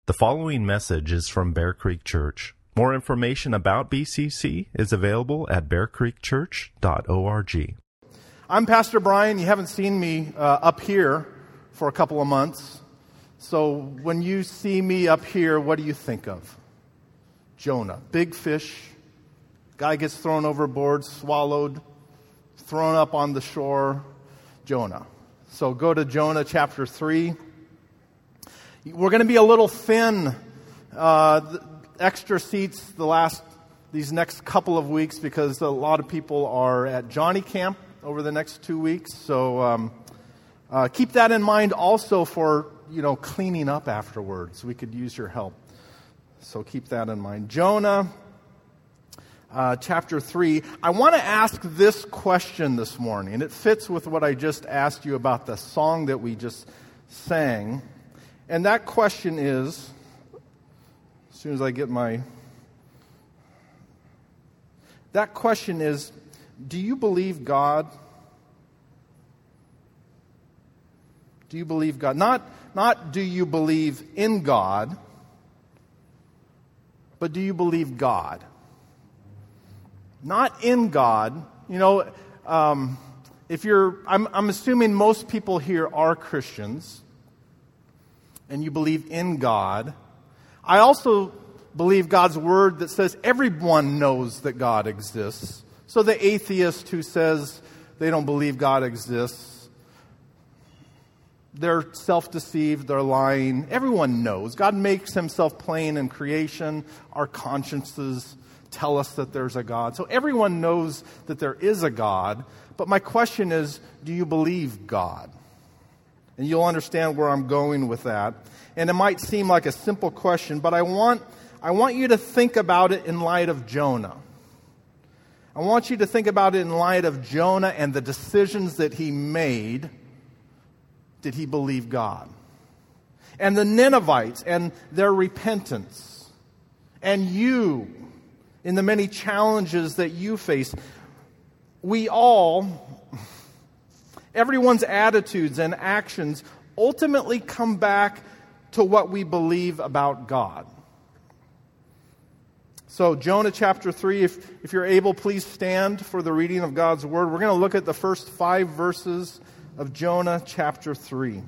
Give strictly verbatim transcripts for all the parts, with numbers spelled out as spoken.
The following message is from Bear Creek Church. More information about B C C is available at bear creek church dot org. I'm Pastor Brian. You haven't seen me uh, up here for a couple of months. So when you see me up here, what do you think of? Jonah. Big fish. Guy gets thrown overboard, swallowed, thrown up on the shore. Jonah. So go to Jonah chapter three. We're going to be a little thin, uh, extra seats the last, these next couple of weeks because a lot of people are at Johnny Camp over the next two weeks. So um, uh, keep that in mind also for, you know, cleaning up afterwards. We could use your help. So keep that in mind. Jonah uh, chapter three. I want to ask this question this morning. It fits with what I just asked you about the song that we just sang. And that question is, as soon as I get my, that question is, do you believe God? Do you believe God? Not, not do you believe in God, but do you believe God? Not in God. You know, um, if you're, I'm, I'm assuming most people here are Christians, and you believe in God. I also believe God's word that says everyone knows that God exists. So the atheist who says they don't believe God exists, they're self-deceived, they're lying. Everyone knows. God makes himself plain in creation. Our consciences tell us that there's a God. So everyone knows that there is a God. But my question is, do you believe God? And you'll understand where I'm going with that. And it might seem like a simple question, but I want I want you to think about it in light of Jonah. I want you to think about it in light of Jonah and the decisions that he made. Did he believe God? And the Ninevites and their repentance. And you, in the many challenges that you face. We all... Everyone's attitudes and actions ultimately come back to what we believe about God. So Jonah chapter three, if, if you're able, please stand for the reading of God's word. We're going to look at the first five verses of Jonah chapter three.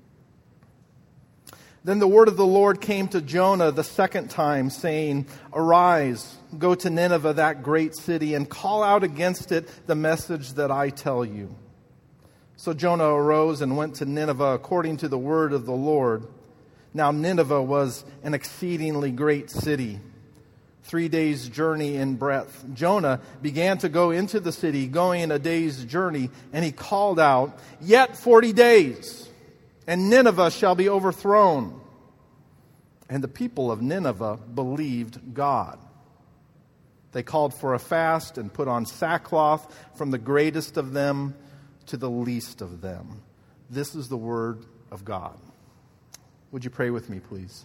Then the word of the Lord came to Jonah the second time, saying, "Arise, go to Nineveh, that great city, and call out against it the message that I tell you." So Jonah arose and went to Nineveh according to the word of the Lord. Now Nineveh was an exceedingly great city, three days' journey in breadth. Jonah began to go into the city, going a day's journey, and he called out, "Yet forty days, and Nineveh shall be overthrown." And the people of Nineveh believed God. They called for a fast and put on sackcloth, from the greatest of them to the least of them. This is the word of God. Would you pray with me, please?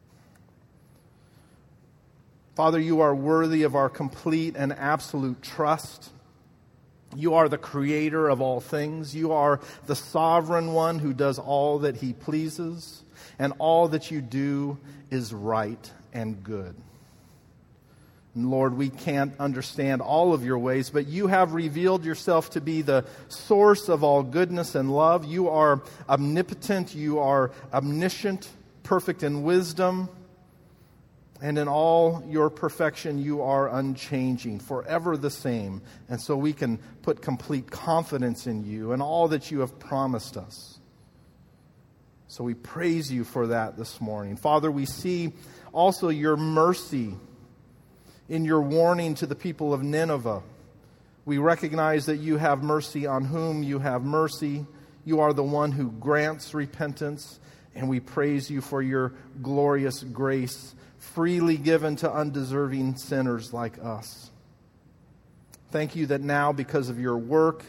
Father, you are worthy of our complete and absolute trust. You are the creator of all things. You are the sovereign one who does all that he pleases, and all that you do is right and good. And Lord, we can't understand all of your ways, but you have revealed yourself to be the source of all goodness and love. You are omnipotent. You are omniscient, perfect in wisdom. And in all your perfection, you are unchanging, forever the same. And so we can put complete confidence in you and all that you have promised us. So we praise you for that this morning. Father, we see also your mercy in your warning to the people of Nineveh. We recognize that you have mercy on whom you have mercy. You are the one who grants repentance, and we praise you for your glorious grace freely given to undeserving sinners like us. Thank you that now, because of your work,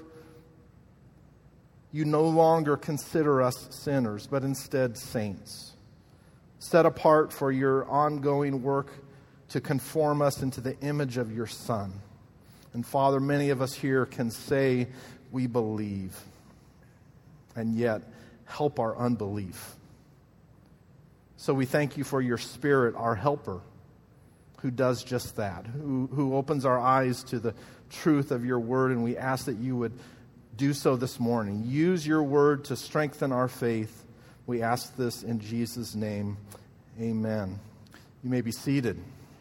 you no longer consider us sinners, but instead saints, set apart for your ongoing work to conform us into the image of your Son. And Father, many of us here can say we believe, and yet help our unbelief. So we thank you for your Spirit, our helper, who does just that, who, who opens our eyes to the truth of your word, and we ask that you would do so this morning. Use your word to strengthen our faith. We ask this in Jesus' name. Amen. You may be seated.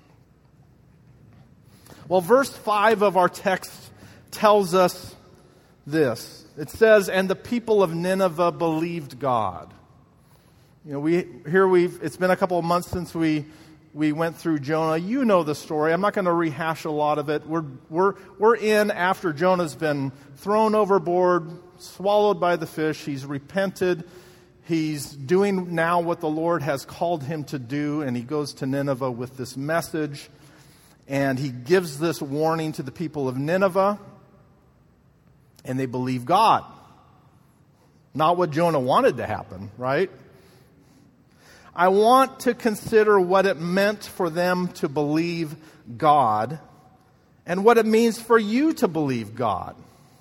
Well, verse five of our text tells us this. It says, "And the people of Nineveh believed God." You know, we here we've it's been a couple of months since we we went through Jonah. You know the story. I'm not going to rehash a lot of it. We're we're we're in after Jonah's been thrown overboard, swallowed by the fish. He's repented. He's doing now what the Lord has called him to do, and he goes to Nineveh with this message, and he gives this warning to the people of Nineveh, and they believe God. Not what Jonah wanted to happen, right? I want to consider what it meant for them to believe God and what it means for you to believe God.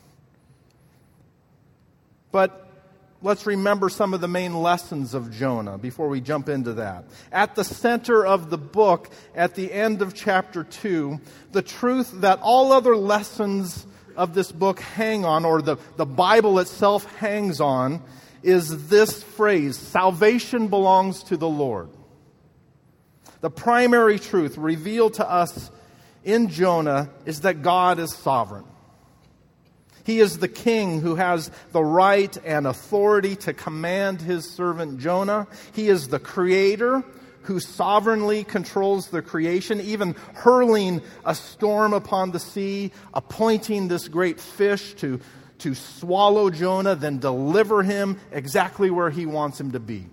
But let's remember some of the main lessons of Jonah before we jump into that. At the center of the book, at the end of chapter two, the truth that all other lessons of this book hang on, or the, the Bible itself hangs on, is this phrase: salvation belongs to the Lord. The primary truth revealed to us in Jonah is that God is sovereign. He is the king who has the right and authority to command his servant Jonah. He is the creator who sovereignly controls the creation, even hurling a storm upon the sea, appointing this great fish to to swallow Jonah, then deliver him exactly where he wants him to be.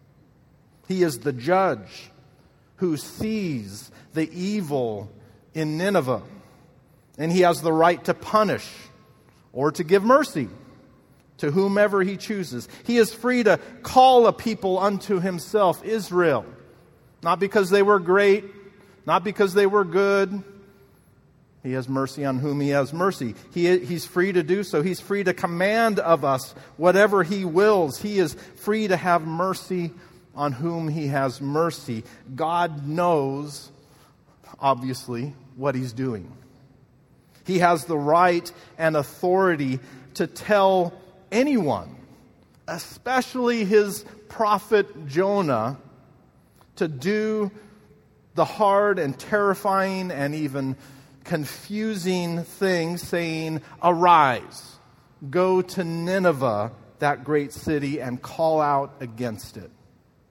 He is the judge who sees the evil in Nineveh, and he has the right to punish or to give mercy to whomever he chooses. He is free to call a people unto himself, Israel, not because they were great, not because they were good. He has mercy on whom he has mercy. He, he's free to do so. He's free to command of us whatever he wills. He is free to have mercy on whom he has mercy. God knows, obviously, what he's doing. He has the right and authority to tell anyone, especially his prophet Jonah, to do the hard and terrifying and even confusing thing, saying, "Arise, go to Nineveh, that great city, and call out against it."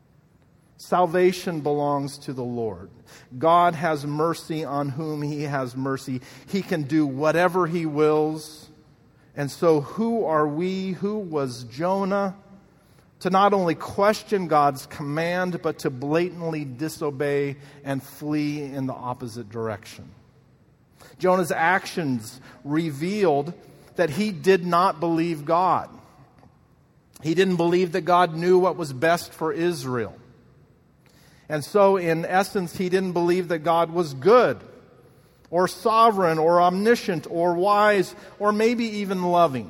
Salvation belongs to the Lord. God has mercy on whom he has mercy. He can do whatever he wills. And so who are we, who was Jonah, to not only question God's command, but to blatantly disobey and flee in the opposite direction? Jonah's actions revealed that he did not believe God. He didn't believe that God knew what was best for Israel. And so, in essence, he didn't believe that God was good, or sovereign, or omniscient, or wise, or maybe even loving.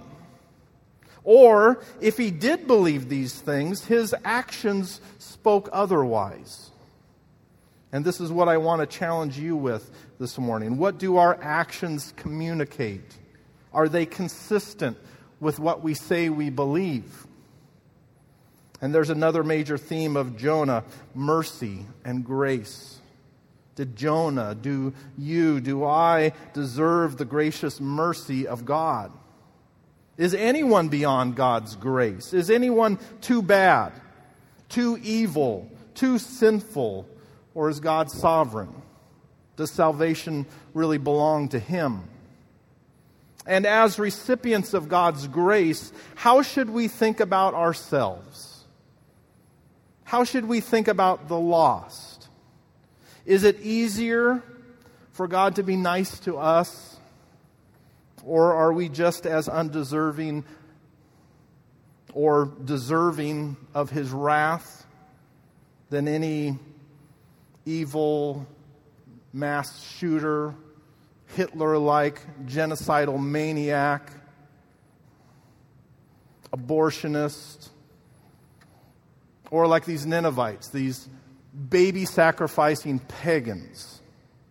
Or, if he did believe these things, his actions spoke otherwise. And this is what I want to challenge you with this morning. What do our actions communicate? Are they consistent with what we say we believe? And there's another major theme of Jonah: mercy and grace. Did Jonah, do you, do I deserve the gracious mercy of God? Is anyone beyond God's grace? Is anyone too bad, too evil, too sinful? Or is God sovereign? Does salvation really belong to him? And as recipients of God's grace, how should we think about ourselves? How should we think about the lost? Is it easier for God to be nice to us? Or are we just as undeserving or deserving of his wrath than any evil mass shooter, Hitler-like genocidal maniac, abortionist, or like these Ninevites, these baby sacrificing pagans.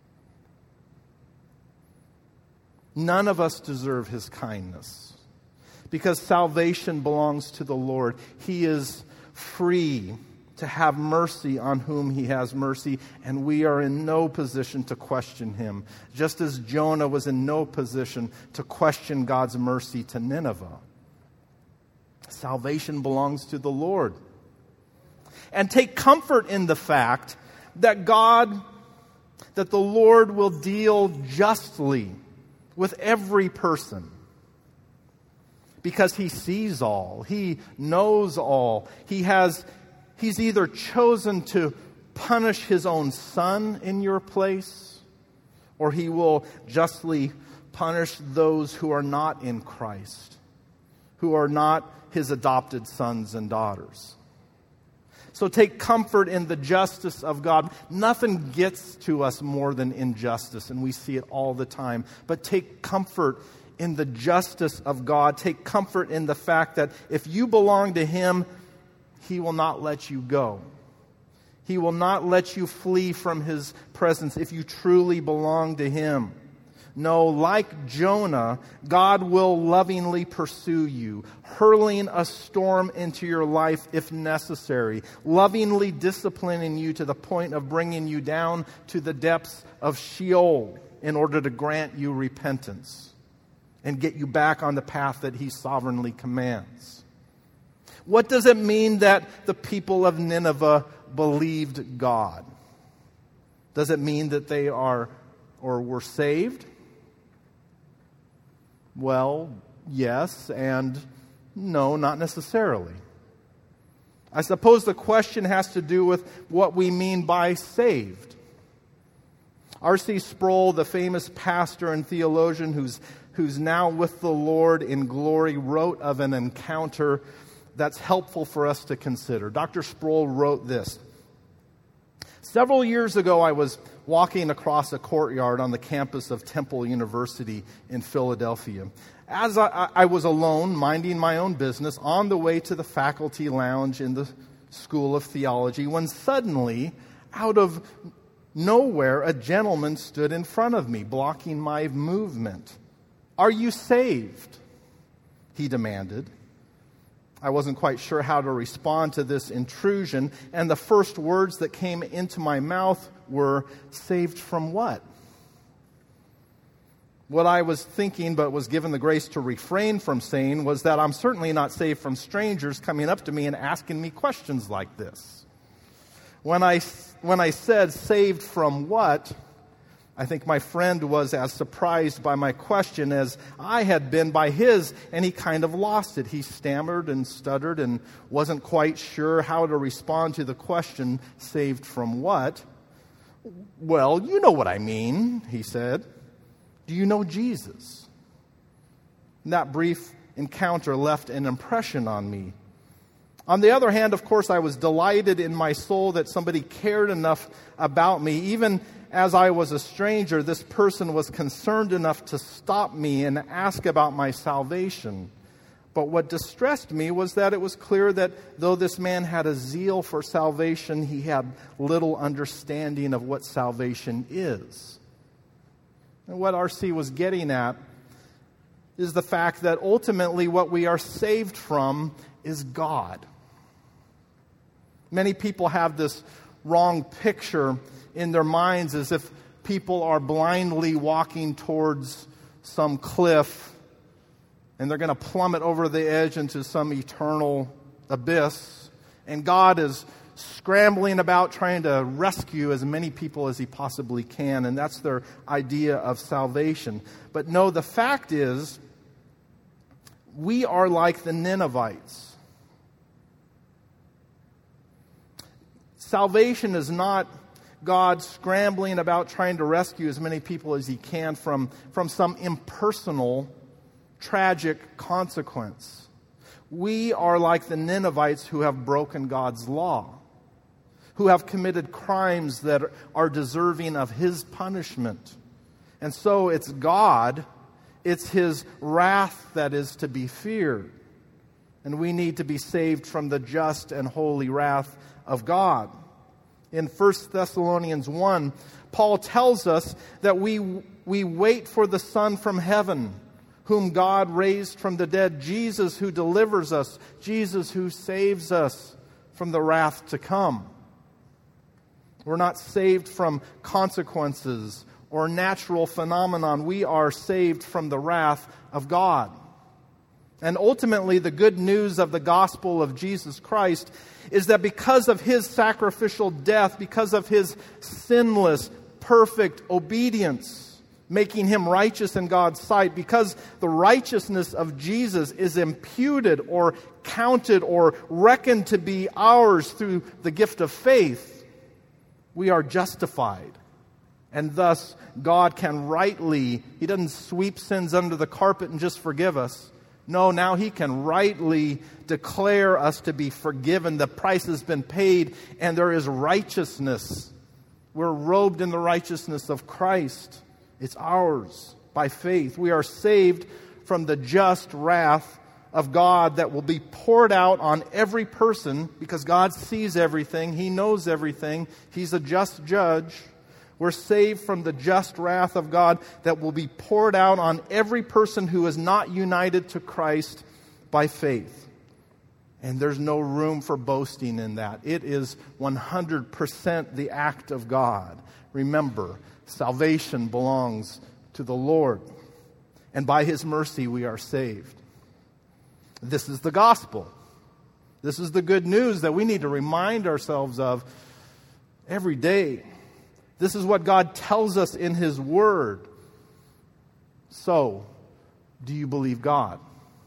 None of us deserve his kindness because salvation belongs to the Lord. He is free to have mercy on whom he has mercy, and we are in no position to question him, just as Jonah was in no position to question God's mercy to Nineveh. Salvation belongs to the Lord. And take comfort in the fact that God, that the Lord will deal justly with every person. Because he sees all. He knows all. He has, he's either chosen to punish his own son in your place, or he will justly punish those who are not in Christ, who are not his adopted sons and daughters. So take comfort in the justice of God. Nothing gets to us more than injustice, and we see it all the time. But take comfort in the justice of God. Take comfort in the fact that if you belong to him, he will not let you go. He will not let you flee from his presence if you truly belong to him. No, like Jonah, God will lovingly pursue you, hurling a storm into your life if necessary, lovingly disciplining you to the point of bringing you down to the depths of Sheol in order to grant you repentance and get you back on the path that he sovereignly commands. What does it mean that the people of Nineveh believed God? Does it mean that they are or were saved? Well, yes, and no, not necessarily. I suppose the question has to do with what we mean by saved. R C Sproul, the famous pastor and theologian who's, who's now with the Lord in glory, wrote of an encounter that's helpful for us to consider. Doctor Sproul wrote this. Several years ago, I was walking across a courtyard on the campus of Temple University in Philadelphia. As I, I was alone, minding my own business, on the way to the faculty lounge in the School of Theology, when suddenly, out of nowhere, a gentleman stood in front of me, blocking my movement. "Are you saved?" he demanded. I wasn't quite sure how to respond to this intrusion, and the first words that came into my mouth were, "Saved from what?" What I was thinking, but was given the grace to refrain from saying, was that I'm certainly not saved from strangers coming up to me and asking me questions like this. When I, when I said, "Saved from what?" I think my friend was as surprised by my question as I had been by his, and he kind of lost it. He stammered and stuttered and wasn't quite sure how to respond to the question, "Saved from what?" "Well, you know what I mean," he said. "Do you know Jesus?" And that brief encounter left an impression on me. On the other hand, of course, I was delighted in my soul that somebody cared enough about me. Even as I was a stranger, this person was concerned enough to stop me and ask about my salvation. But what distressed me was that it was clear that though this man had a zeal for salvation, he had little understanding of what salvation is. And what R C was getting at is the fact that ultimately what we are saved from is God. Many people have this wrong picture in their minds as if people are blindly walking towards some cliff and they're going to plummet over the edge into some eternal abyss, and God is scrambling about trying to rescue as many people as he possibly can, and that's their idea of salvation. But no, the fact is, we are like the Ninevites. Salvation is not God scrambling about trying to rescue as many people as he can from, from some impersonal, tragic consequence. We are like the Ninevites who have broken God's law, who have committed crimes that are deserving of his punishment. And so it's God, it's his wrath that is to be feared. And we need to be saved from the just and holy wrath of God. In First Thessalonians one, Paul tells us that we, we wait for the Son from heaven, whom God raised from the dead, Jesus who delivers us, Jesus who saves us from the wrath to come. We're not saved from consequences or natural phenomenon. We are saved from the wrath of God. And ultimately, the good news of the gospel of Jesus Christ is that because of His sacrificial death, because of His sinless, perfect obedience, making Him righteous in God's sight, because the righteousness of Jesus is imputed or counted or reckoned to be ours through the gift of faith, we are justified. And thus, God can rightly, He doesn't sweep sins under the carpet and just forgive us. No, now He can rightly declare us to be forgiven. The price has been paid, and there is righteousness. We're robed in the righteousness of Christ. It's ours by faith. We are saved from the just wrath of God that will be poured out on every person because God sees everything. He knows everything. He's a just judge. We're saved from the just wrath of God that will be poured out on every person who is not united to Christ by faith. And there's no room for boasting in that. It is one hundred percent the act of God. Remember, salvation belongs to the Lord. And by His mercy we are saved. This is the gospel. This is the good news that we need to remind ourselves of every day. This is what God tells us in His Word. So, do you believe God?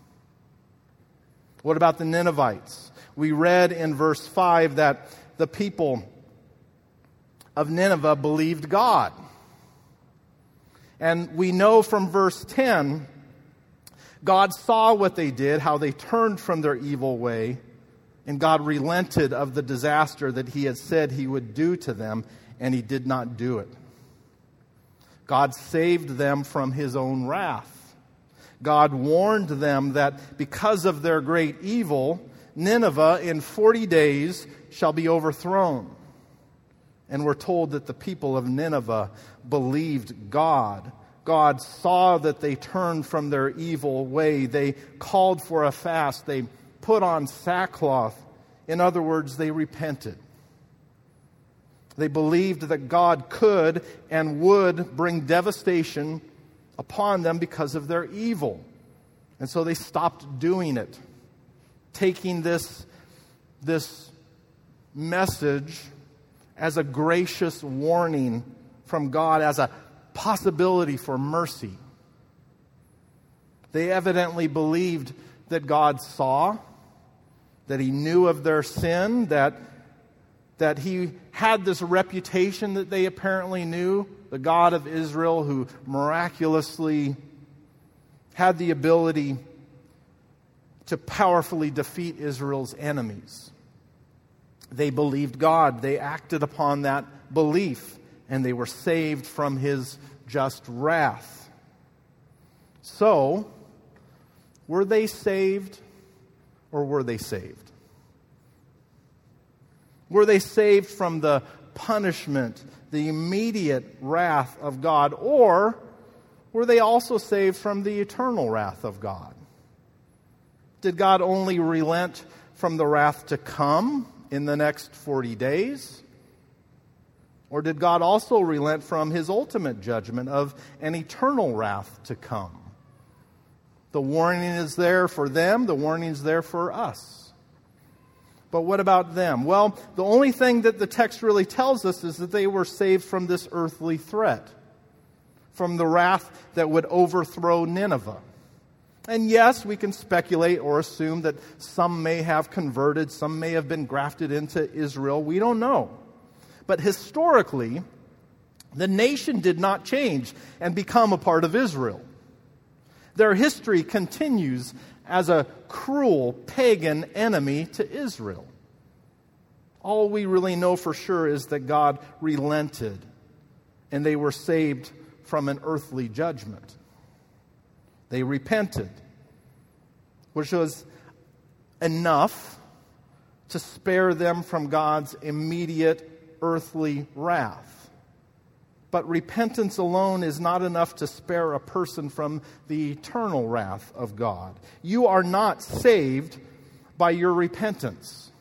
What about the Ninevites? We read in verse five that the people of Nineveh believed God. And we know from verse ten, God saw what they did, how they turned from their evil way, and God relented of the disaster that He had said He would do to them, and He did not do it. God saved them from His own wrath. God warned them that because of their great evil, Nineveh in forty days shall be overthrown. And we're told that the people of Nineveh believed God. God saw that they turned from their evil way. They called for a fast. They put on sackcloth. In other words, they repented. They believed that God could and would bring devastation upon them because of their evil. And so they stopped doing it, taking this, this message as a gracious warning from God, as a possibility for mercy. They evidently believed that God saw, that He knew of their sin, that, that He had this reputation that they apparently knew, the God of Israel who miraculously had the ability to powerfully defeat Israel's enemies. They believed God. They acted upon that belief, and they were saved from His just wrath. So, were they saved or were they saved? Were they saved from the punishment, the immediate wrath of God, or were they also saved from the eternal wrath of God? Did God only relent from the wrath to come in the next forty days? Or did God also relent from His ultimate judgment of an eternal wrath to come? The warning is there for them. The warning is there for us. But what about them? Well, the only thing that the text really tells us is that they were saved from this earthly threat, from the wrath that would overthrow Nineveh. And yes, we can speculate or assume that some may have converted, some may have been grafted into Israel. We don't know. But historically, the nation did not change and become a part of Israel. Their history continues as a cruel pagan enemy to Israel. All we really know for sure is that God relented and they were saved from an earthly judgment. They repented, which was enough to spare them from God's immediate earthly wrath. But repentance alone is not enough to spare a person from the eternal wrath of God. You are not saved by your repentance.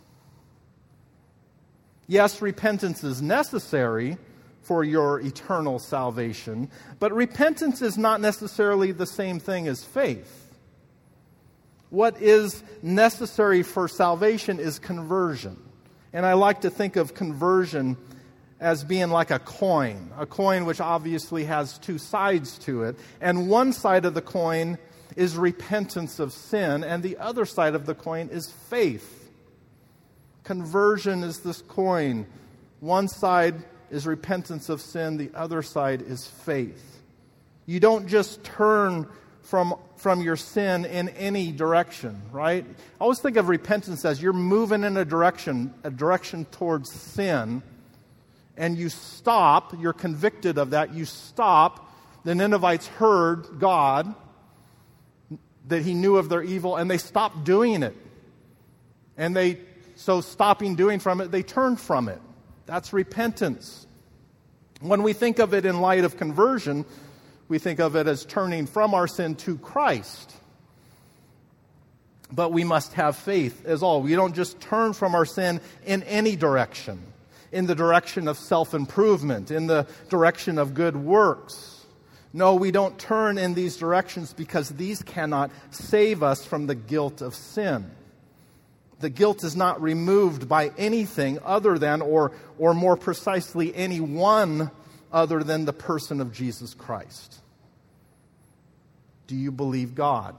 Yes, repentance is necessary for your eternal salvation, but repentance is not necessarily the same thing as faith. What is necessary for salvation is conversion. And I like to think of conversion as being like a coin, a coin which obviously has two sides to it. And one side of the coin is repentance of sin, and the other side of the coin is faith. Conversion is this coin. One side is repentance of sin, the other side is faith. You don't just turn from, from your sin in any direction, right? I always think of repentance as you're moving in a direction, a direction towards sin, and you stop, you're convicted of that, you stop. The Ninevites heard God, that he knew of their evil, and they stopped doing it. And they, so stopping doing from it, they turned from it. That's repentance. When we think of it in light of conversion, we think of it as turning from our sin to Christ. But we must have faith as all. We don't just turn from our sin in any direction. In the direction of self-improvement, in the direction of good works. No, we don't turn in these directions because these cannot save us from the guilt of sin. The guilt is not removed by anything other than, or, or more precisely, anyone other than the person of Jesus Christ. Do you believe God?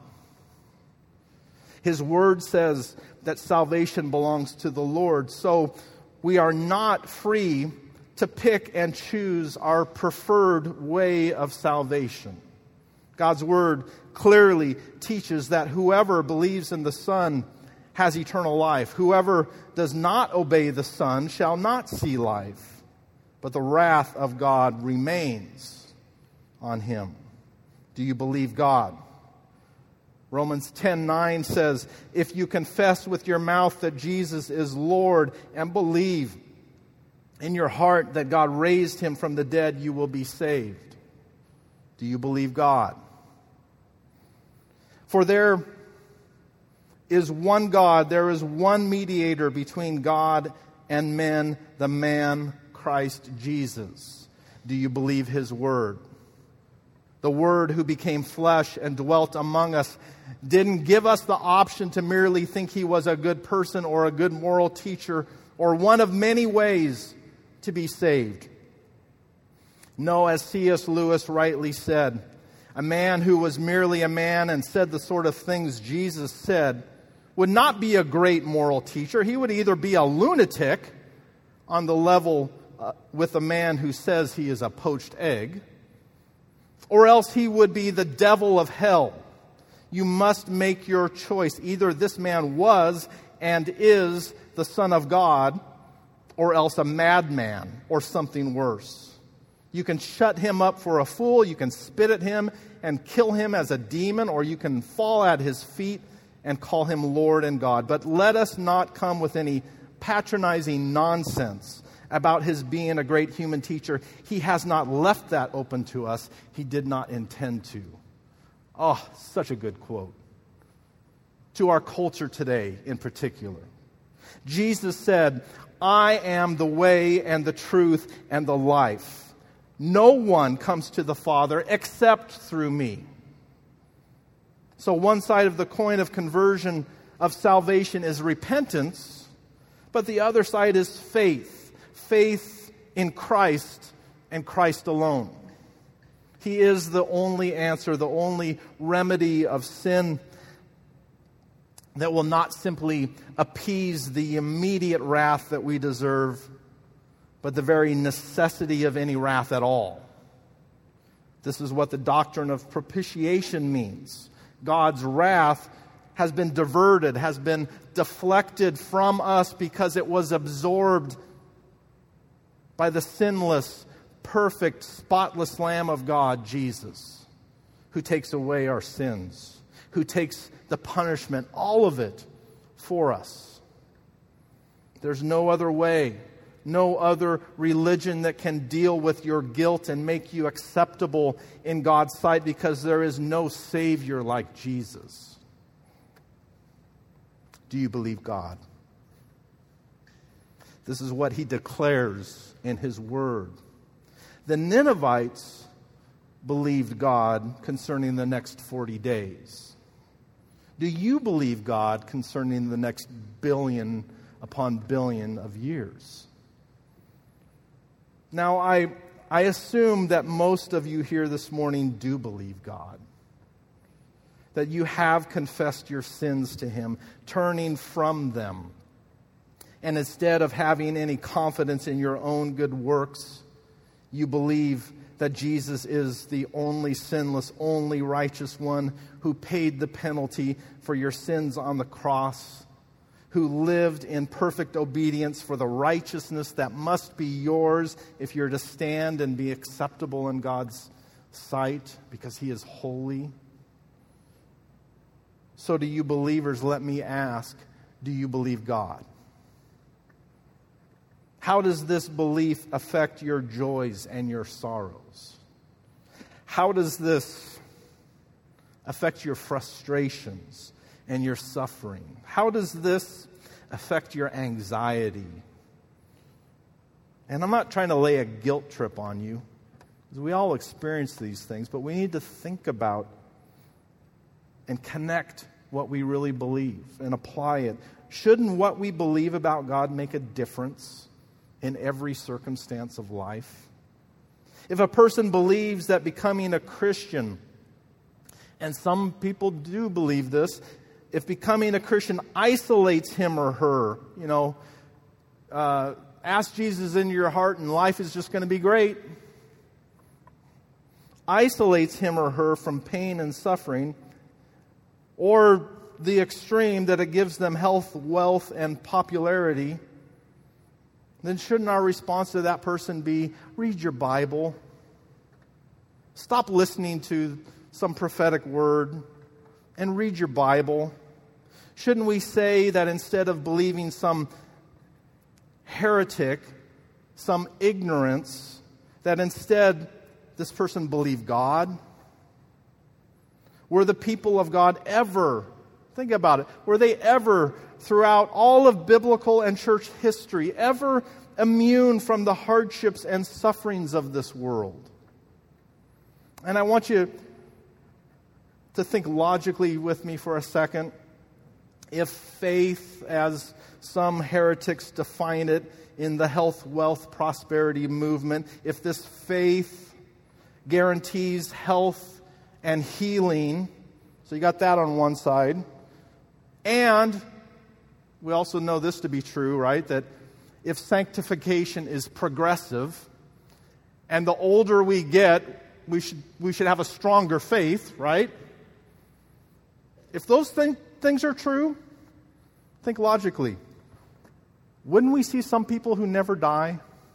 His word says that salvation belongs to the Lord, so we are not free to pick and choose our preferred way of salvation. God's word clearly teaches that whoever believes in the Son has eternal life. Whoever does not obey the Son shall not see life, but the wrath of God remains on him. Do you believe God? Romans ten nine says, if you confess with your mouth that Jesus is Lord and believe in your heart that God raised him from the dead, you will be saved. Do you believe God? For there is one God, there is one mediator between God and men, the man Christ Jesus. Do you believe his word? The Word who became flesh and dwelt among us didn't give us the option to merely think he was a good person or a good moral teacher or one of many ways to be saved. No, as C S Lewis rightly said, a man who was merely a man and said the sort of things Jesus said would not be a great moral teacher. He would either be a lunatic on the level uh, with a man who says he is a poached egg, or else he would be the devil of hell. You must make your choice. Either this man was and is the Son of God, or else a madman, or something worse. You can shut him up for a fool, you can spit at him and kill him as a demon, or you can fall at his feet and call him Lord and God. But let us not come with any patronizing nonsense about his being a great human teacher. He has not left that open to us. He did not intend to. Oh, such a good quote. To our culture today in particular. Jesus said, I am the way and the truth and the life. No one comes to the Father except through me. So one side of the coin of conversion, of salvation, is repentance, but the other side is faith. Faith in Christ and Christ alone. He is the only answer, the only remedy of sin that will not simply appease the immediate wrath that we deserve, but the very necessity of any wrath at all. This is what the doctrine of propitiation means. God's wrath has been diverted, has been deflected from us because it was absorbed by the sinless, perfect, spotless Lamb of God, Jesus, who takes away our sins, who takes the punishment, all of it, for us. There's no other way no other religion that can deal with your guilt and make you acceptable in God's sight, because there is no Savior like Jesus. Do you believe God? This is what He declares in His Word. The Ninevites believed God concerning the next forty days. Do you believe God concerning the next billion upon billion of years? Now, I, I assume that most of you here this morning do believe God. That you have confessed your sins to Him, turning from them. And instead of having any confidence in your own good works, you believe that Jesus is the only sinless, only righteous one who paid the penalty for your sins on the cross, who lived in perfect obedience for the righteousness that must be yours if you're to stand and be acceptable in God's sight, because He is holy. So to you believers, let me ask, do you believe God? How does this belief affect your joys and your sorrows? How does this affect your frustrations and your suffering? How does this affect your anxiety? And I'm not trying to lay a guilt trip on you, because we all experience these things, but we need to think about and connect what we really believe and apply it. Shouldn't what we believe about God make a difference in every circumstance of life? If a person believes that becoming a Christian, and some people do believe this, if becoming a Christian isolates him or her, you know, uh, ask Jesus into your heart and life is just going to be great, isolates him or her from pain and suffering, or the extreme that it gives them health, wealth, and popularity, then shouldn't our response to that person be, read your Bible? Stop listening to some prophetic word and read your Bible. Shouldn't we say that instead of believing some heretic, some ignorance, that instead this person believed God? Were the people of God ever, think about it, were they ever, throughout all of biblical and church history, ever immune from the hardships and sufferings of this world? And I want you to think logically with me for a second. If faith, as some heretics define it in the health, wealth, prosperity movement, if this faith guarantees health and healing, so you got that on one side, and we also know this to be true, right? That if sanctification is progressive, and the older we get, we should we should have a stronger faith, right? If those thing, things are true, think logically. Wouldn't we see some people who never die?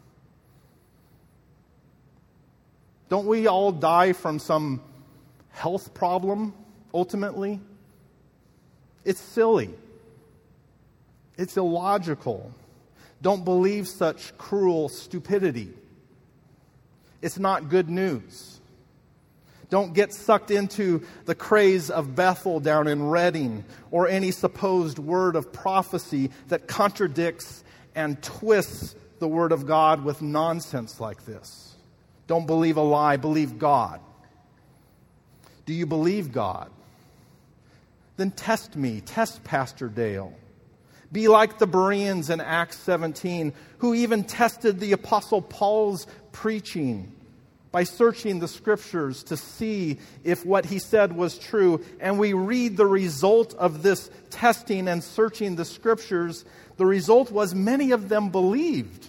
Don't we all die from some health problem, ultimately? It's silly. It's illogical. Don't believe such cruel stupidity. It's not good news. Don't get sucked into the craze of Bethel down in Redding or any supposed word of prophecy that contradicts and twists the Word of God with nonsense like this. Don't believe a lie, believe God. Do you believe God? Then test me, test Pastor Dale. Be like the Bereans in Acts seventeen, who even tested the Apostle Paul's preaching by searching the Scriptures to see if what he said was true. And we read the result of this testing and searching the Scriptures. The result was many of them believed.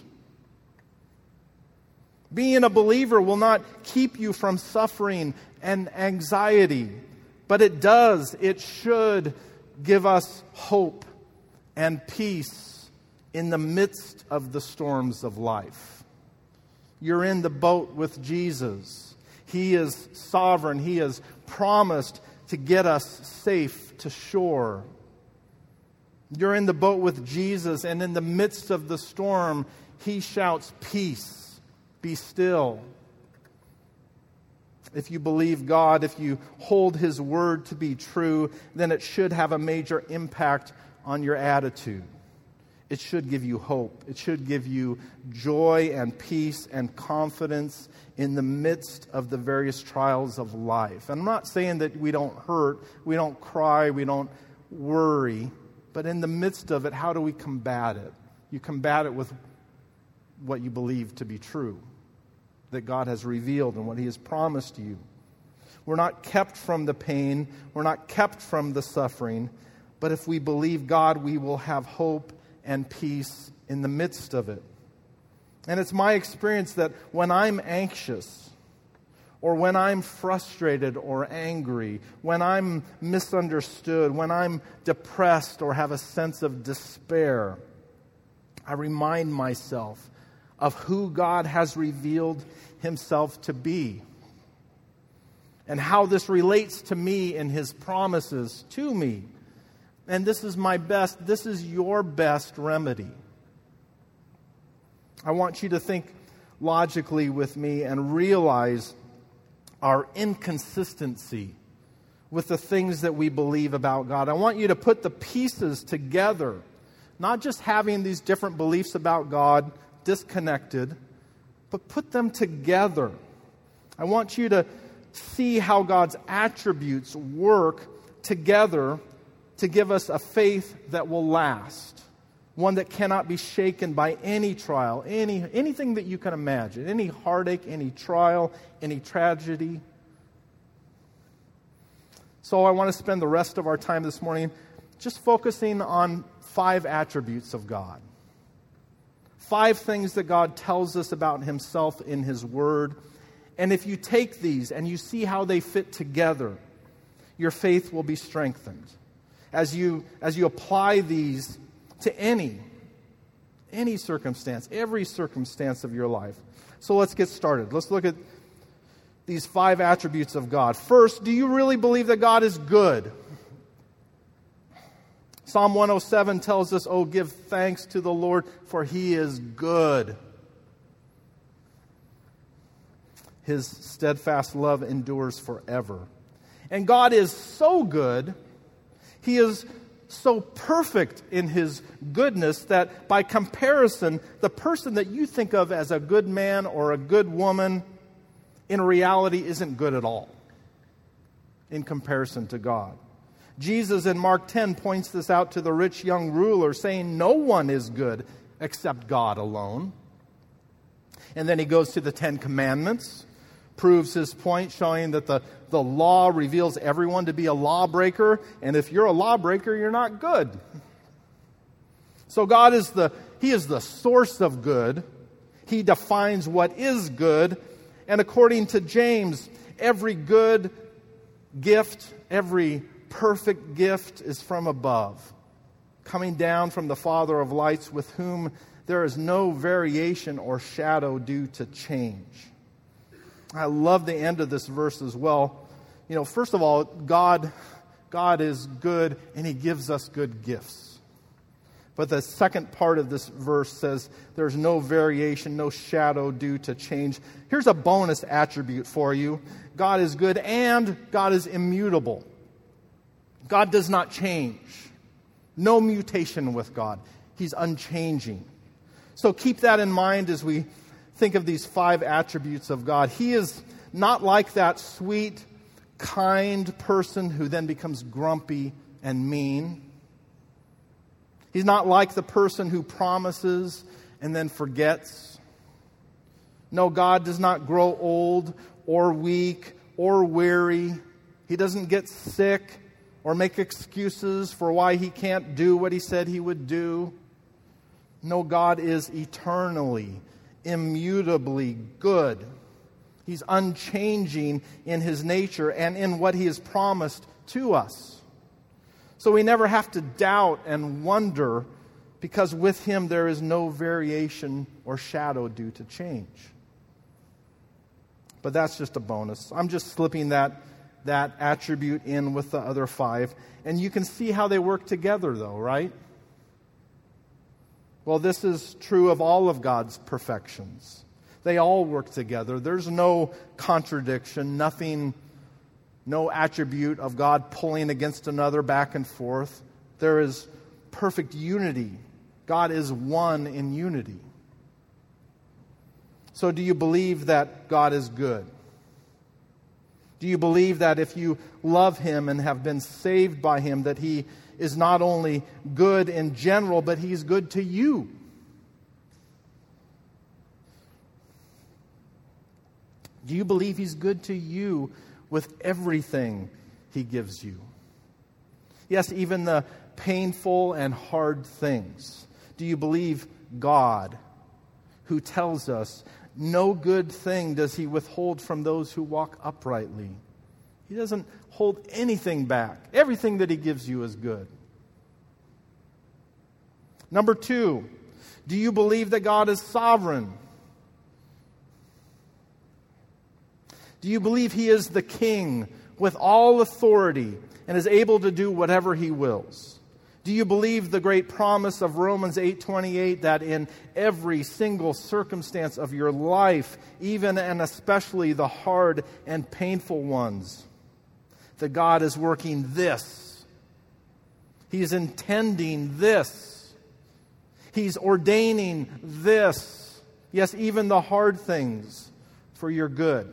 Being a believer will not keep you from suffering and anxiety, but it does, it should give us hope and peace in the midst of the storms of life. You're in the boat with Jesus. He is sovereign. He has promised to get us safe to shore. You're in the boat with Jesus, and in the midst of the storm, he shouts, "Peace, be still." If you believe God, if you hold His word to be true, then it should have a major impact on your attitude. It should give you hope. It should give you joy and peace and confidence in the midst of the various trials of life. And I'm not saying that we don't hurt, we don't cry, we don't worry, but in the midst of it, how do we combat it? You combat it with what you believe to be true, that God has revealed and what He has promised you. We're not kept from the pain. We're not kept from the suffering. But if we believe God, we will have hope and peace in the midst of it. And it's my experience that when I'm anxious, or when I'm frustrated or angry, when I'm misunderstood, when I'm depressed or have a sense of despair, I remind myself of who God has revealed Himself to be and how this relates to me and His promises to me. And this is my best, this is your best remedy. I want you to think logically with me and realize our inconsistency with the things that we believe about God. I want you to put the pieces together, not just having these different beliefs about God disconnected, but put them together. I want you to see how God's attributes work together to give us a faith that will last, one that cannot be shaken by any trial, any anything that you can imagine, any heartache, any trial, any tragedy. So I want to spend the rest of our time this morning just focusing on five attributes of God. Five things that God tells us about Himself in His Word. And if you take these and you see how they fit together, your faith will be strengthened. As you, as you apply these to any, any circumstance, every circumstance of your life. So let's get started. Let's look at these five attributes of God. First, do you really believe that God is good? Psalm one oh seven tells us, "Oh, give thanks to the Lord, for He is good. His steadfast love endures forever." And God is so good, He is so perfect in His goodness that by comparison, the person that you think of as a good man or a good woman in reality isn't good at all in comparison to God. Jesus in Mark ten points this out to the rich young ruler, saying, "No one is good except God alone." And then He goes to the Ten Commandments, proves His point, showing that the, the law reveals everyone to be a lawbreaker, and if you're a lawbreaker, you're not good. So God is the, He is the source of good. He defines what is good, and according to James, every good gift, every perfect gift is from above, coming down from the Father of lights, with whom there is no variation or shadow due to change. I love the end of this verse as well. You know, first of all, God, God is good and He gives us good gifts. But the second part of this verse says there's no variation, no shadow due to change. Here's a bonus attribute for you. God is good and God is immutable. God does not change. No mutation with God. He's unchanging. So keep that in mind as we think of these five attributes of God. He is not like that sweet, kind person who then becomes grumpy and mean. He's not like the person who promises and then forgets. No, God does not grow old or weak or weary. He doesn't get sick or make excuses for why He can't do what He said He would do. No, God is eternally, immutably good. He's unchanging in His nature and in what He has promised to us. So we never have to doubt and wonder, because with Him there is no variation or shadow due to change. But that's just a bonus. I'm just slipping that, that attribute in with the other five. And you can see how they work together though, right? Well, this is true of all of God's perfections. They all work together. There's no contradiction, nothing, no attribute of God pulling against another back and forth. There is perfect unity. God is one in unity. So do you believe that God is good? Do you believe that if you love Him and have been saved by Him, that He is not only good in general, but He's good to you? Do you believe He's good to you with everything He gives you? Yes, even the painful and hard things. Do you believe God, who tells us, no good thing does He withhold from those who walk uprightly? He doesn't hold anything back. Everything that He gives you is good. Number two, do you believe that God is sovereign? Do you believe He is the King with all authority and is able to do whatever He wills? Do you believe the great promise of Romans eight twenty-eight that in every single circumstance of your life, even and especially the hard and painful ones, that God is working this? He's intending this. He's ordaining this. Yes, even the hard things for your good.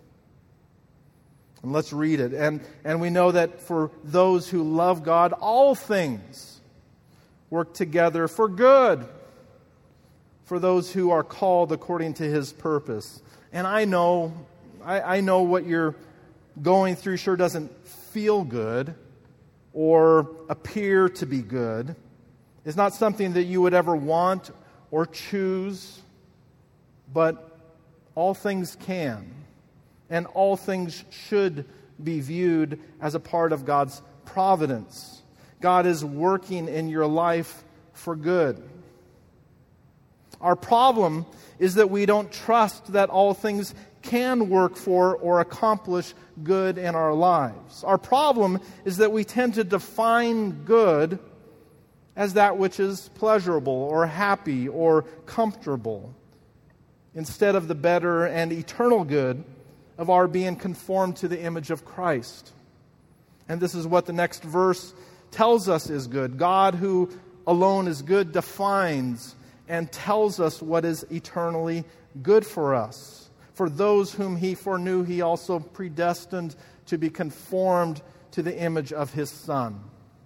And let's read it. And, and we know that for those who love God, all things work together for good, for those who are called according to His purpose. And I know, I, I know what you're going through sure doesn't feel good or appear to be good. It's not something that you would ever want or choose, but all things can. And all things should be viewed as a part of God's providence. God is working in your life for good. Our problem is that we don't trust that all things can work for or accomplish good in our lives. Our problem is that we tend to define good as that which is pleasurable or happy or comfortable, instead of the better and eternal good of our being conformed to the image of Christ. And this is what the next verse tells us is good. God, who alone is good, defines and tells us what is eternally good for us. For those whom He foreknew, He also predestined to be conformed to the image of His Son.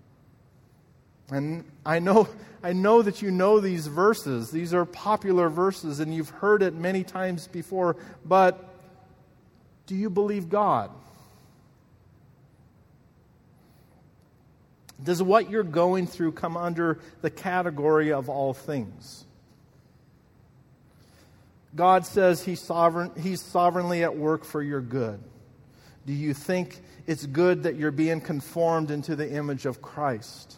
And I know, I know that you know these verses. These are popular verses, and you've heard it many times before, but do you believe God? Does what you're going through come under the category of all things? God says He's sovereign, He's sovereignly at work for your good. Do you think it's good that you're being conformed into the image of Christ?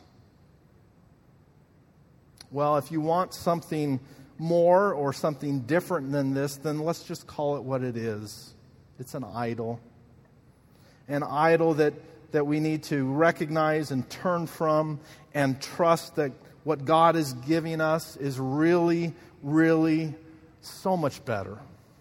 Well, if you want something more or something different than this, then let's just call it what it is. It's an idol. An idol that, that we need to recognize and turn from and trust that what God is giving us is really, really so much better.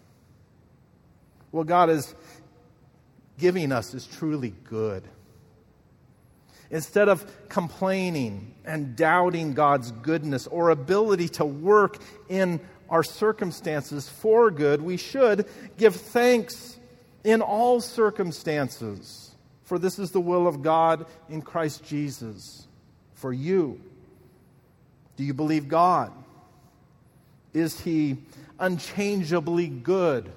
What God is giving us is truly good. Instead of complaining and doubting God's goodness or ability to work in our circumstances for good, we should give thanks in all circumstances, for this is the will of God in Christ Jesus for you. Do you believe God? Is He unchangeably good?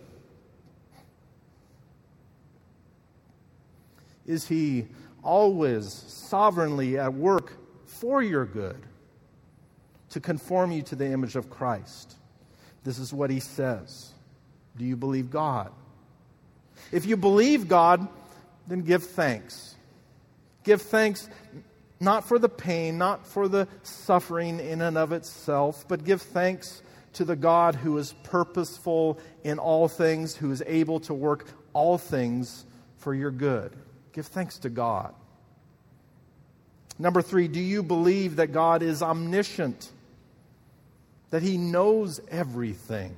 Is He always sovereignly at work for your good, to conform you to the image of Christ? This is what He says. Do you believe God? If you believe God, then give thanks. Give thanks not for the pain, not for the suffering in and of itself, but give thanks to the God who is purposeful in all things, who is able to work all things for your good. Give thanks to God. Number three, do you believe that God is omniscient? that He knows everything.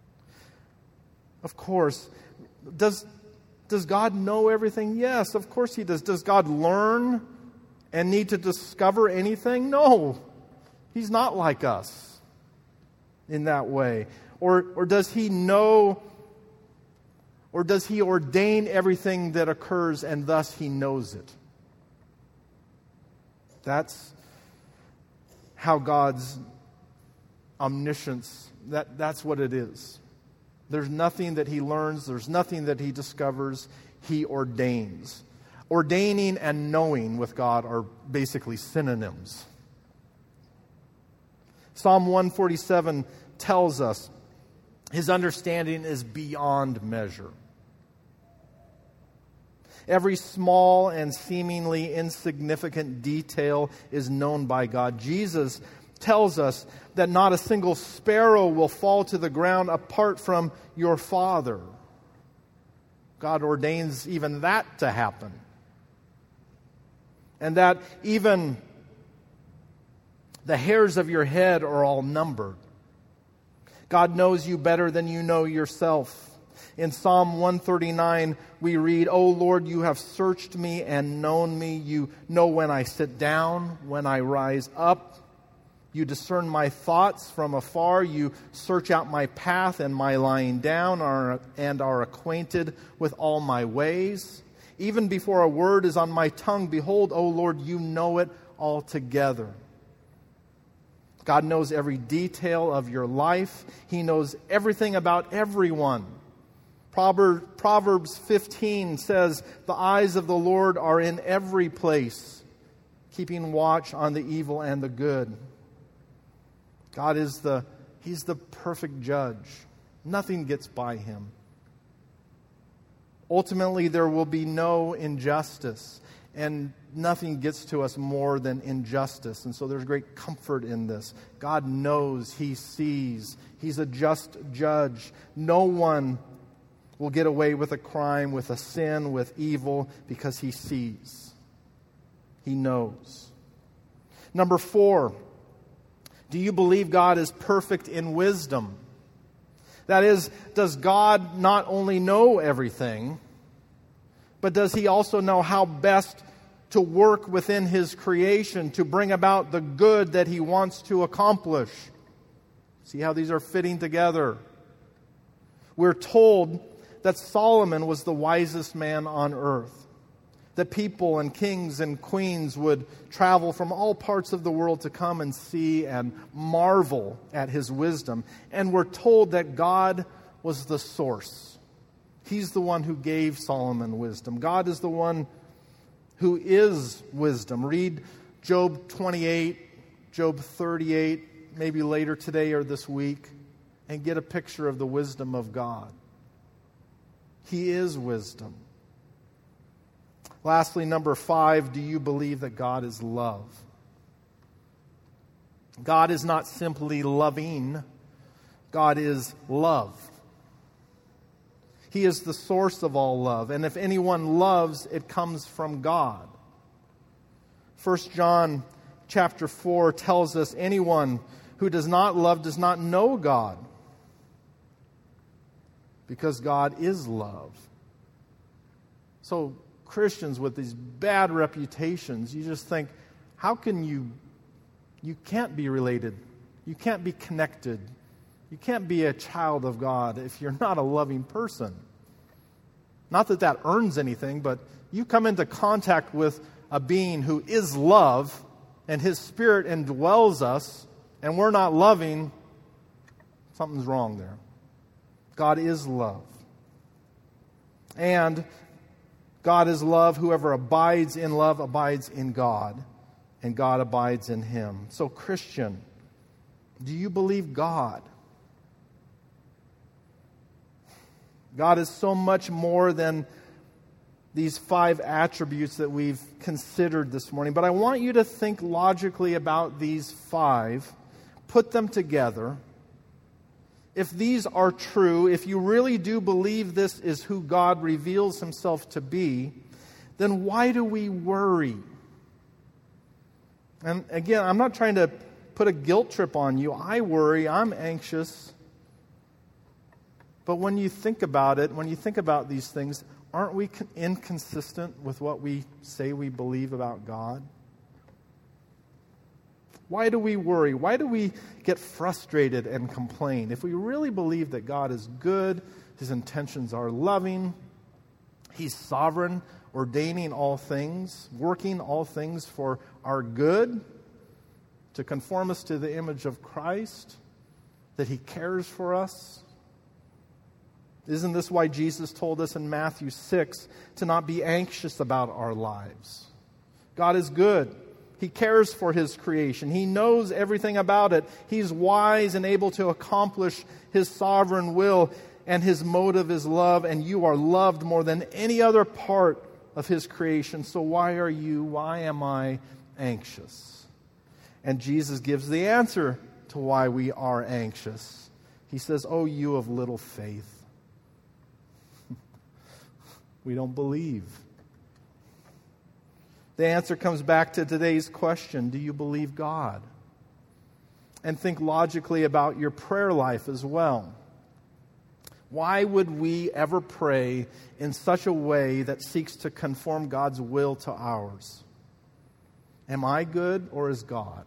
Of course, does, does God know everything? Yes, of course He does. Does God learn and need to discover anything? No. He's not like us in that way. Or, or does He know, or does He ordain everything that occurs and thus He knows it? That's how God's omniscience, that, that's what it is. There's nothing that He learns. There's nothing that He discovers. He ordains. Ordaining and knowing with God are basically synonyms. Psalm one forty-seven tells us His understanding is beyond measure. Every small and seemingly insignificant detail is known by God. Jesus tells us that not a single sparrow will fall to the ground apart from your Father. God ordains even that to happen. And that even the hairs of your head are all numbered. God knows you better than you know yourself. In Psalm one thirty-nine, we read, "O Lord, you have searched me and known me. You know when I sit down, when I rise up. You discern my thoughts from afar. You search out my path and my lying down are, and are acquainted with all my ways. Even before a word is on my tongue, behold, O Lord, you know it altogether." God knows every detail of your life. He knows everything about everyone. Proverbs fifteen says, "The eyes of the Lord are in every place, keeping watch on the evil and the good." God is the, He's the perfect judge. Nothing gets by Him. Ultimately, there will be no injustice, and nothing gets to us more than injustice. And so there's great comfort in this. God knows, He sees. He's a just judge. No one will get away with a crime, with a sin, with evil, because He sees. He knows. Number four, do you believe God is perfect in wisdom? That is, does God not only know everything, but does He also know how best to work within His creation to bring about the good that He wants to accomplish? See how these are fitting together. We're told that Solomon was the wisest man on earth. That people and kings and queens would travel from all parts of the world to come and see and marvel at his wisdom. And we're told that God was the source. He's the one who gave Solomon wisdom. God is the one who is wisdom. Read Job twenty-eight, Job thirty-eight, maybe later today or this week, and get a picture of the wisdom of God. He is wisdom. Lastly, number five, do you believe that God is love? God is not simply loving. God is love. He is the source of all love. And if anyone loves, it comes from God. First John chapter four tells us anyone who does not love does not know God, because God is love. So Christians with these bad reputations, you just think, how can you, you can't be related. You can't be connected. You can't be a child of God if you're not a loving person. Not that that earns anything, but you come into contact with a being who is love, and His Spirit indwells us, and we're not loving, something's wrong there. God is love. And God is love. Whoever abides in love abides in God, and God abides in him. So, Christian, do you believe God? God is so much more than these five attributes that we've considered this morning. But I want you to think logically about these five, put them together. If these are true, if you really do believe this is who God reveals Himself to be, then why do we worry? And again, I'm not trying to put a guilt trip on you. I worry, I'm anxious. But when you think about it, when you think about these things, aren't we inconsistent with what we say we believe about God? Why do we worry? Why do we get frustrated and complain? If we really believe that God is good, His intentions are loving, He's sovereign, ordaining all things, working all things for our good, to conform us to the image of Christ, that He cares for us. Isn't this why Jesus told us in Matthew six to not be anxious about our lives? God is good. He cares for His creation. He knows everything about it. He's wise and able to accomplish His sovereign will, and His motive is love, and you are loved more than any other part of His creation. So why are you, why am I anxious? And Jesus gives the answer to why we are anxious. He says, "Oh, you of little faith." We don't believe. The answer comes back to today's question: do you believe God? And think logically about your prayer life as well. Why would we ever pray in such a way that seeks to conform God's will to ours? Am I good, or is God?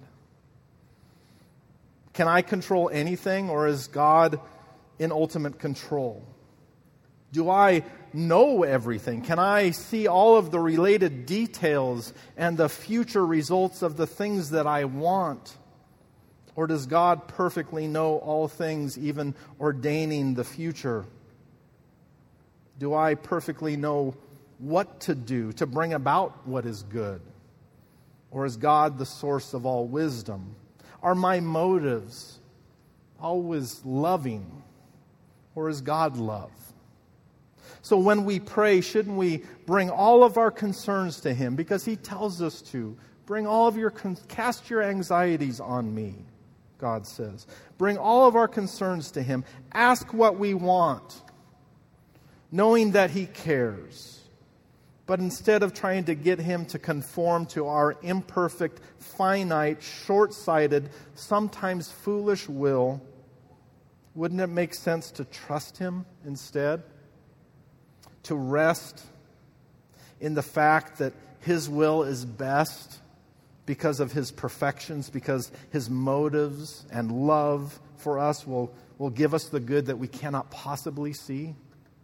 Can I control anything, or is God in ultimate control? Do I know everything? Can I see all of the related details and the future results of the things that I want? Or does God perfectly know all things, even ordaining the future? Do I perfectly know what to do to bring about what is good? Or is God the source of all wisdom? Are my motives always loving? Or is God love? So when we pray, shouldn't we bring all of our concerns to Him? Because He tells us to. Bring all of your, cast your anxieties on me, God says. Bring all of our concerns to Him. Ask what we want, knowing that He cares. But instead of trying to get Him to conform to our imperfect, finite, short-sighted, sometimes foolish will, wouldn't it make sense to trust Him instead? To rest in the fact that His will is best because of His perfections, because His motives and love for us will, will give us the good that we cannot possibly see.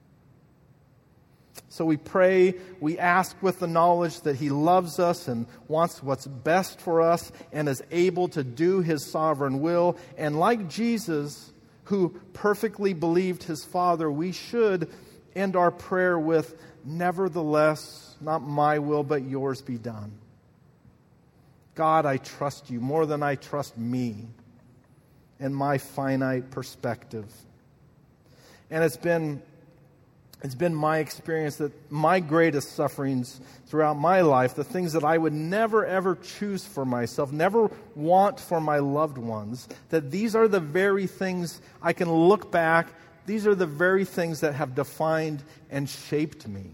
So we pray, we ask with the knowledge that He loves us and wants what's best for us and is able to do His sovereign will. And like Jesus, who perfectly believed His Father, we should end our prayer with, "Nevertheless, not my will, but yours be done." God, I trust you more than I trust me and my finite perspective. And it's been, it's been my experience that my greatest sufferings throughout my life, the things that I would never ever choose for myself, never want for my loved ones, that these are the very things I can look back. These are the very things that have defined and shaped me.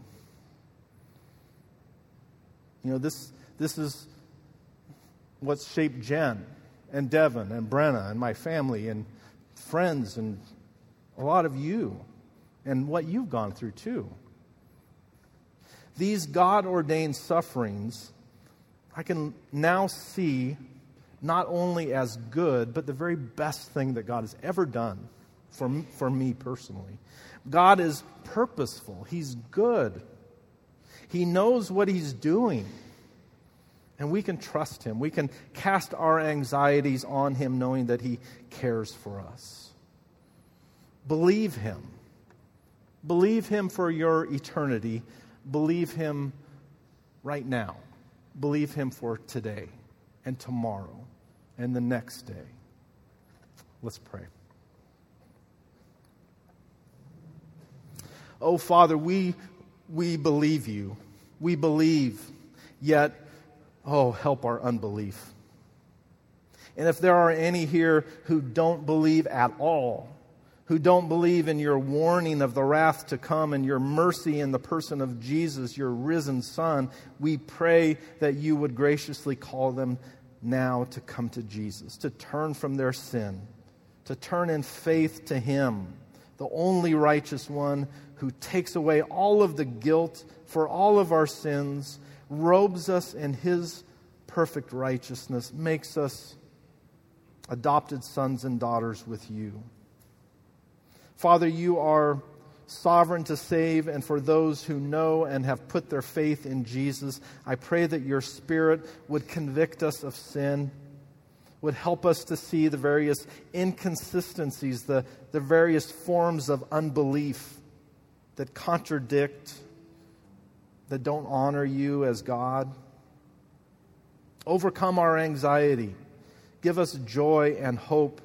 You know, this this is what's shaped Jen and Devin and Brenna and my family and friends and a lot of you and what you've gone through too. These God-ordained sufferings, I can now see not only as good, but the very best thing that God has ever done. For me, for me personally. God is purposeful. He's good. He knows what He's doing. And we can trust Him. We can cast our anxieties on Him knowing that He cares for us. Believe Him. Believe Him for your eternity. Believe Him right now. Believe Him for today and tomorrow and the next day. Let's pray. Oh, Father, we we believe You. We believe, yet, oh, help our unbelief. And if there are any here who don't believe at all, who don't believe in Your warning of the wrath to come and Your mercy in the person of Jesus, Your risen Son, we pray that You would graciously call them now to come to Jesus, to turn from their sin, to turn in faith to Him, the only righteous one who takes away all of the guilt for all of our sins, robes us in His perfect righteousness, makes us adopted sons and daughters with You. Father, You are sovereign to save, and for those who know and have put their faith in Jesus, I pray that Your Spirit would convict us of sin, would help us to see the various inconsistencies, the, the various forms of unbelief that contradict, that don't honor You as God. Overcome our anxiety. Give us joy and hope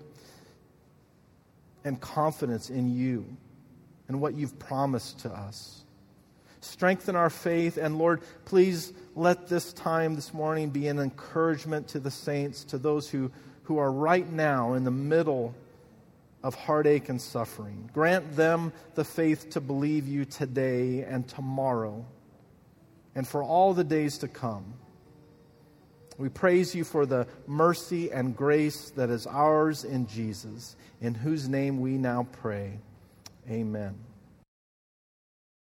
and confidence in You and what You've promised to us. Strengthen our faith, and Lord, please let this time this morning be an encouragement to the saints, to those who, who are right now in the middle of heartache and suffering. Grant them the faith to believe You today and tomorrow and for all the days to come. We praise You for the mercy and grace that is ours in Jesus, in whose name we now pray. Amen.